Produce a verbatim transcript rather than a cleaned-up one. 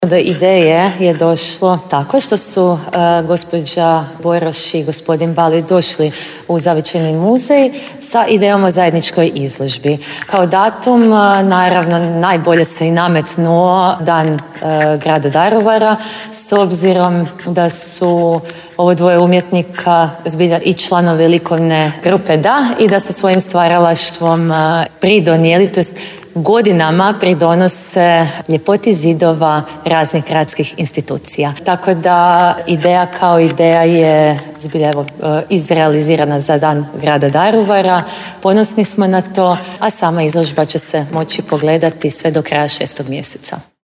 Do ideje je došlo tako što su uh, gospođa Boroš i gospodin Bali došli u Zavičajni muzej sa idejom o zajedničkoj izložbi. Kao datum, uh, naravno, najbolje se i nametnuo dan uh, grada Daruvara, s obzirom da su ovo dvoje umjetnika zbilja i članovi likovne grupe Da i da su svojim stvaralaštvom uh, pridonijeli, to jest godinama pridonose ljepoti zidova raznih gradskih institucija. Tako da ideja kao ideja je zbilja evo, izrealizirana za dan grada Daruvara. Ponosni smo na to, a sama izložba će se moći pogledati sve do kraja šestog mjeseca.